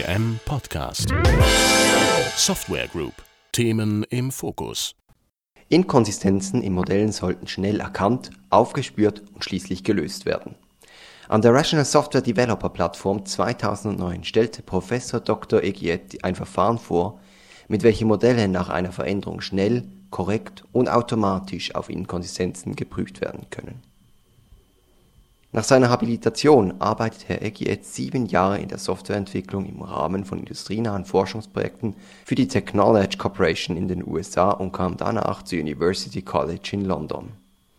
OEM Podcast. Software Group. Themen im Fokus. Inkonsistenzen in Modellen sollten schnell erkannt, aufgespürt und schließlich gelöst werden. An der Rational Software Developer Plattform 2009 stellte Professor Dr. Eguiet ein Verfahren vor, mit welchem Modelle nach einer Veränderung schnell, korrekt und automatisch auf Inkonsistenzen geprüft werden können. Nach seiner Habilitation arbeitet Herr Eguiet 7 Jahre in der Softwareentwicklung im Rahmen von industrienahen Forschungsprojekten für die Technology Corporation in den USA und kam danach zur University College in London.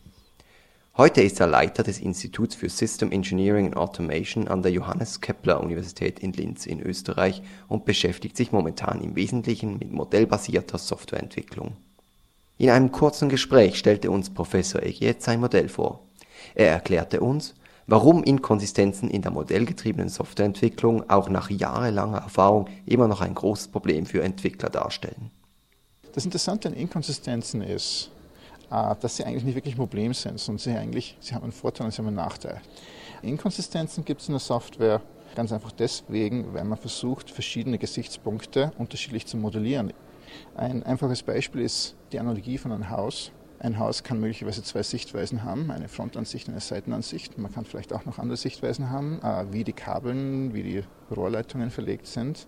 Heute ist er Leiter des Instituts für System Engineering and Automation an der Johannes Kepler Universität in Linz in Österreich und beschäftigt sich momentan im Wesentlichen mit modellbasierter Softwareentwicklung. In einem kurzen Gespräch stellte uns Professor Eguiet sein Modell vor. Er erklärte uns, warum Inkonsistenzen in der modellgetriebenen Softwareentwicklung auch nach jahrelanger Erfahrung immer noch ein großes Problem für Entwickler darstellen. Das Interessante an Inkonsistenzen ist, dass sie eigentlich nicht wirklich ein Problem sind, sondern sie haben einen Vorteil und sie haben einen Nachteil. Inkonsistenzen gibt es in der Software ganz einfach deswegen, weil man versucht, verschiedene Gesichtspunkte unterschiedlich zu modellieren. Ein einfaches Beispiel ist die Analogie von einem Haus. Ein Haus kann möglicherweise 2 Sichtweisen haben, eine Frontansicht und eine Seitenansicht. Man kann vielleicht auch noch andere Sichtweisen haben, wie die Kabeln, wie die Rohrleitungen verlegt sind.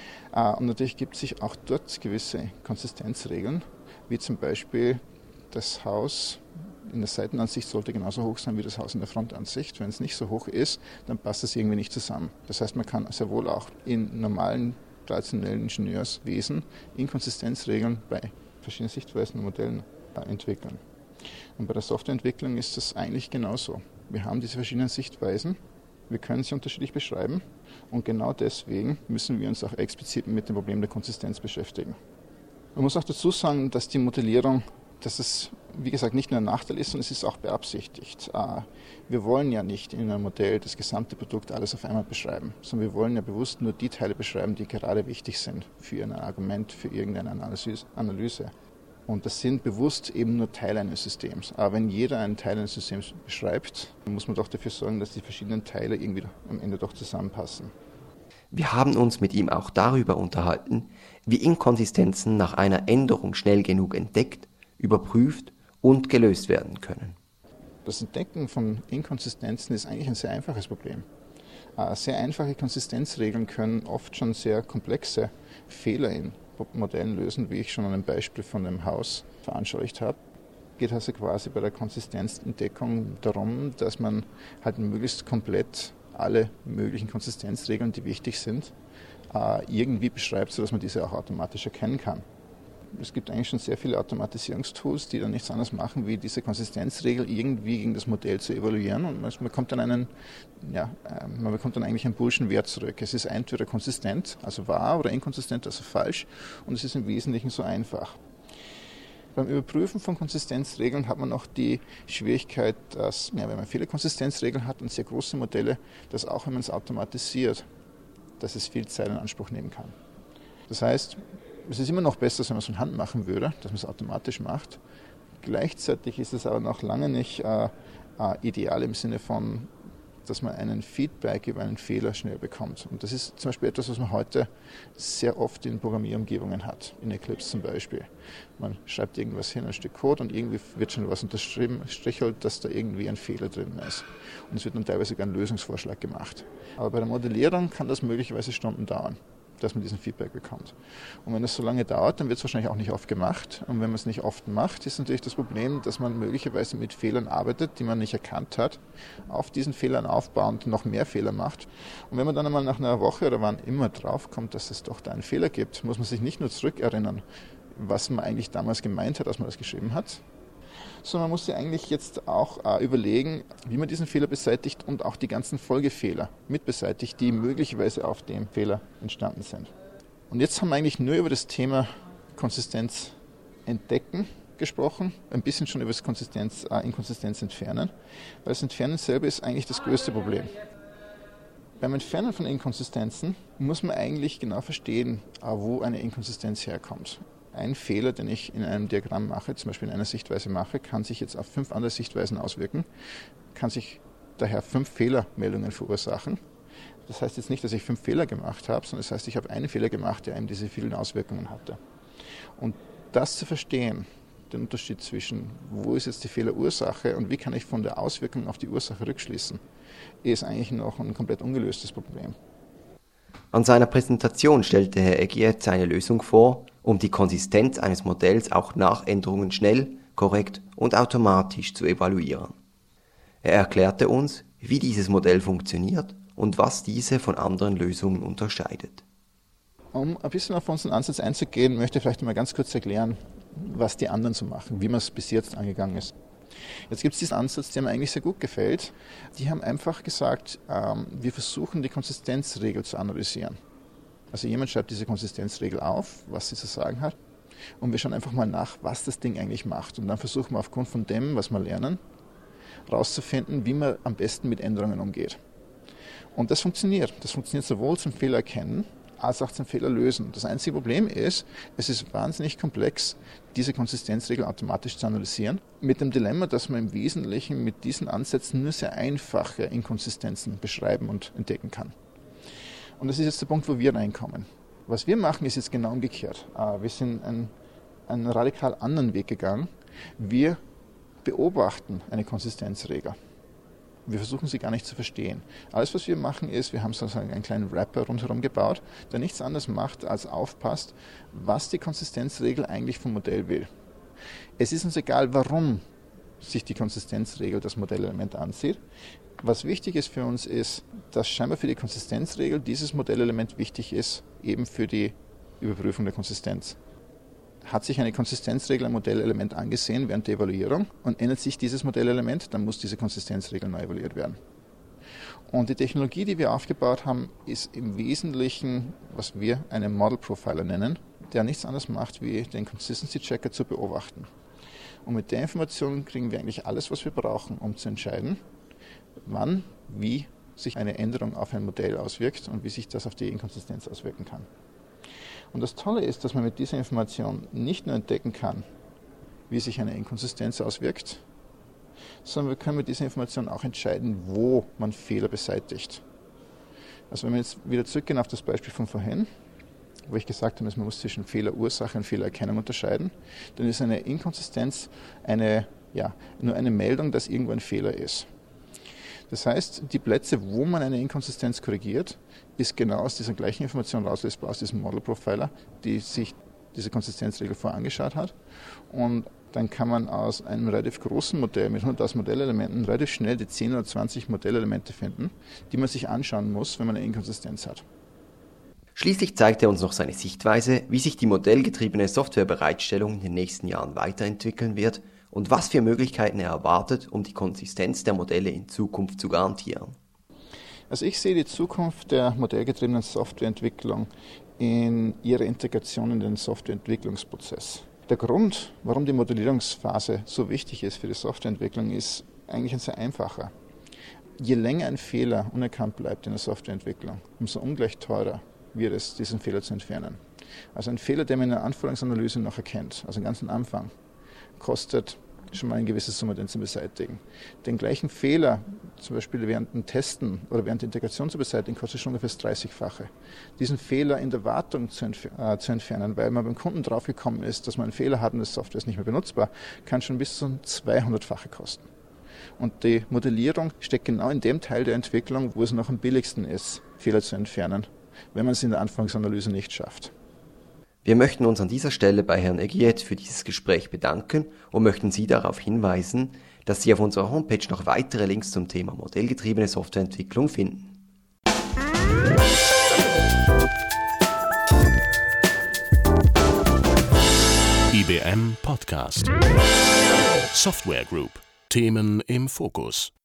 Und natürlich gibt es sich auch dort gewisse Konsistenzregeln, wie zum Beispiel das Haus in der Seitenansicht sollte genauso hoch sein wie das Haus in der Frontansicht. Wenn es nicht so hoch ist, dann passt es irgendwie nicht zusammen. Das heißt, man kann sehr wohl auch in normalen, traditionellen Ingenieurswesen Inkonsistenzregeln bei verschiedenen Sichtweisen und Modellen entwickeln. Und bei der Softwareentwicklung ist das eigentlich genauso. Wir haben diese verschiedenen Sichtweisen, wir können sie unterschiedlich beschreiben und genau deswegen müssen wir uns auch explizit mit dem Problem der Konsistenz beschäftigen. Man muss auch dazu sagen, dass die Modellierung, dass es, wie gesagt, nicht nur ein Nachteil ist, sondern es ist auch beabsichtigt. Wir wollen ja nicht in einem Modell das gesamte Produkt alles auf einmal beschreiben, sondern wir wollen ja bewusst nur die Teile beschreiben, die gerade wichtig sind für ein Argument, für irgendeine Analyse. Und das sind bewusst eben nur Teile eines Systems. Aber wenn jeder einen Teil eines Systems beschreibt, dann muss man doch dafür sorgen, dass die verschiedenen Teile irgendwie am Ende doch zusammenpassen. Wir haben uns mit ihm auch darüber unterhalten, wie Inkonsistenzen nach einer Änderung schnell genug entdeckt, überprüft und gelöst werden können. Das Entdecken von Inkonsistenzen ist eigentlich ein sehr einfaches Problem. Sehr einfache Konsistenzregeln können oft schon sehr komplexe Fehler in Modellen lösen, wie ich schon an einem Beispiel von dem Haus veranschaulicht habe. Es geht also quasi bei der Konsistenzentdeckung darum, dass man halt möglichst komplett alle möglichen Konsistenzregeln, die wichtig sind, irgendwie beschreibt, sodass man diese auch automatisch erkennen kann. Es gibt eigentlich schon sehr viele Automatisierungstools, die dann nichts anderes machen, wie diese Konsistenzregel irgendwie gegen das Modell zu evaluieren und man bekommt dann eigentlich einen boolschen Wert zurück. Es ist entweder konsistent, also wahr, oder inkonsistent, also falsch und es ist im Wesentlichen so einfach. Beim Überprüfen von Konsistenzregeln hat man noch die Schwierigkeit, dass, wenn man viele Konsistenzregeln hat und sehr große Modelle, dass auch wenn man es automatisiert, dass es viel Zeit in Anspruch nehmen kann. Das heißt, es ist immer noch besser, wenn man es von Hand machen würde, dass man es automatisch macht. Gleichzeitig ist es aber noch lange nicht ideal im Sinne von, dass man einen Feedback über einen Fehler schnell bekommt. Und das ist zum Beispiel etwas, was man heute sehr oft in Programmierumgebungen hat, in Eclipse zum Beispiel. Man schreibt irgendwas hin, ein Stück Code und irgendwie wird schon was unterstrichen, dass da irgendwie ein Fehler drin ist. Und es wird dann teilweise sogar ein Lösungsvorschlag gemacht. Aber bei der Modellierung kann das möglicherweise Stunden dauern, dass man diesen Feedback bekommt. Und wenn das so lange dauert, dann wird es wahrscheinlich auch nicht oft gemacht. Und wenn man es nicht oft macht, ist natürlich das Problem, dass man möglicherweise mit Fehlern arbeitet, die man nicht erkannt hat, auf diesen Fehlern aufbauend noch mehr Fehler macht. Und wenn man dann einmal nach einer Woche oder wann immer draufkommt, dass es doch da einen Fehler gibt, muss man sich nicht nur zurückerinnern, was man eigentlich damals gemeint hat, als man das geschrieben hat, sondern man muss sich eigentlich jetzt auch überlegen, wie man diesen Fehler beseitigt und auch die ganzen Folgefehler mit beseitigt, die möglicherweise auf dem Fehler entstanden sind. Und jetzt haben wir eigentlich nur über das Thema Konsistenz entdecken gesprochen, ein bisschen schon über das Inkonsistenz entfernen, weil das Entfernen selber ist eigentlich das größte Problem. Beim Entfernen von Inkonsistenzen muss man eigentlich genau verstehen, wo eine Inkonsistenz herkommt. Ein Fehler, den ich in einem Diagramm mache, zum Beispiel in einer Sichtweise mache, kann sich jetzt auf 5 andere Sichtweisen auswirken, kann sich daher 5 Fehlermeldungen verursachen. Das heißt jetzt nicht, dass ich 5 Fehler gemacht habe, sondern das heißt, ich habe einen Fehler gemacht, der eben diese vielen Auswirkungen hatte. Und das zu verstehen, den Unterschied zwischen, wo ist jetzt die Fehlerursache und wie kann ich von der Auswirkung auf die Ursache rückschließen, ist eigentlich noch ein komplett ungelöstes Problem. An seiner Präsentation stellte Herr Egiet seine Lösung vor, um die Konsistenz eines Modells auch nach Änderungen schnell, korrekt und automatisch zu evaluieren. Er erklärte uns, wie dieses Modell funktioniert und was diese von anderen Lösungen unterscheidet. Um ein bisschen auf unseren Ansatz einzugehen, möchte ich vielleicht mal ganz kurz erklären, was die anderen so machen, wie man es bis jetzt angegangen ist. Jetzt gibt es diesen Ansatz, der mir eigentlich sehr gut gefällt. Die haben einfach gesagt, wir versuchen die Konsistenzregel zu analysieren. Also jemand schreibt diese Konsistenzregel auf, was sie zu sagen hat, und wir schauen einfach mal nach, was das Ding eigentlich macht. Und dann versuchen wir aufgrund von dem, was wir lernen, herauszufinden, wie man am besten mit Änderungen umgeht. Und das funktioniert. Das funktioniert sowohl zum Fehler erkennen, als auch zum Fehler lösen. Das einzige Problem ist, es ist wahnsinnig komplex, diese Konsistenzregel automatisch zu analysieren, mit dem Dilemma, dass man im Wesentlichen mit diesen Ansätzen nur sehr einfache Inkonsistenzen beschreiben und entdecken kann. Und das ist jetzt der Punkt, wo wir reinkommen. Was wir machen, ist jetzt genau umgekehrt. Wir sind einen radikal anderen Weg gegangen. Wir beobachten eine Konsistenzregel. Wir versuchen sie gar nicht zu verstehen. Alles, was wir machen, ist, wir haben sozusagen einen kleinen Wrapper rundherum gebaut, der nichts anderes macht, als aufpasst, was die Konsistenzregel eigentlich vom Modell will. Es ist uns egal, warum sich die Konsistenzregel das Modellelement ansieht. Was wichtig ist für uns ist, dass scheinbar für die Konsistenzregel dieses Modellelement wichtig ist, eben für die Überprüfung der Konsistenz. Hat sich eine Konsistenzregel ein Modellelement angesehen während der Evaluierung und ändert sich dieses Modellelement, dann muss diese Konsistenzregel neu evaluiert werden. Und die Technologie, die wir aufgebaut haben, ist im Wesentlichen, was wir einen Model Profiler nennen, der nichts anderes macht, wie den Consistency Checker zu beobachten. Und mit der Information kriegen wir eigentlich alles, was wir brauchen, um zu entscheiden, wann, wie sich eine Änderung auf ein Modell auswirkt und wie sich das auf die Inkonsistenz auswirken kann. Und das Tolle ist, dass man mit dieser Information nicht nur entdecken kann, wie sich eine Inkonsistenz auswirkt, sondern wir können mit dieser Information auch entscheiden, wo man Fehler beseitigt. Also wenn wir jetzt wieder zurückgehen auf das Beispiel von vorhin, wo ich gesagt habe, man muss zwischen Fehlerursache und Fehlererkennung unterscheiden, dann ist eine Inkonsistenz nur eine Meldung, dass irgendwo ein Fehler ist. Das heißt, die Plätze, wo man eine Inkonsistenz korrigiert, ist genau aus dieser gleichen Information rauslesbar, aus diesem Model Profiler, die sich diese Konsistenzregel vorher angeschaut hat. Und dann kann man aus einem relativ großen Modell mit 100.000 Modellelementen relativ schnell die 10 oder 20 Modellelemente finden, die man sich anschauen muss, wenn man eine Inkonsistenz hat. Schließlich zeigt er uns noch seine Sichtweise, wie sich die modellgetriebene Softwarebereitstellung in den nächsten Jahren weiterentwickeln wird und was für Möglichkeiten er erwartet, um die Konsistenz der Modelle in Zukunft zu garantieren. Also ich sehe die Zukunft der modellgetriebenen Softwareentwicklung in ihrer Integration in den Softwareentwicklungsprozess. Der Grund, warum die Modellierungsphase so wichtig ist für die Softwareentwicklung, ist eigentlich ein sehr einfacher. Je länger ein Fehler unerkannt bleibt in der Softwareentwicklung, umso ungleich teurer wird es, diesen Fehler zu entfernen. Also ein Fehler, den man in der Anforderungsanalyse noch erkennt, also ganz am Anfang, kostet schon mal eine gewisse Summe, den zu beseitigen. Den gleichen Fehler, zum Beispiel während dem Testen oder während der Integration zu beseitigen, kostet schon ungefähr das 30-fache. Diesen Fehler in der Wartung zu entfernen, weil man beim Kunden draufgekommen ist, dass man einen Fehler hat und die Software ist nicht mehr benutzbar, kann schon bis zu 200-fache kosten. Und die Modellierung steckt genau in dem Teil der Entwicklung, wo es noch am billigsten ist, Fehler zu entfernen, wenn man es in der Anforderungsanalyse nicht schafft. Wir möchten uns an dieser Stelle bei Herrn Egiet für dieses Gespräch bedanken und möchten Sie darauf hinweisen, dass Sie auf unserer Homepage noch weitere Links zum Thema modellgetriebene Softwareentwicklung finden. IBM Podcast. Software Group. Themen im Fokus.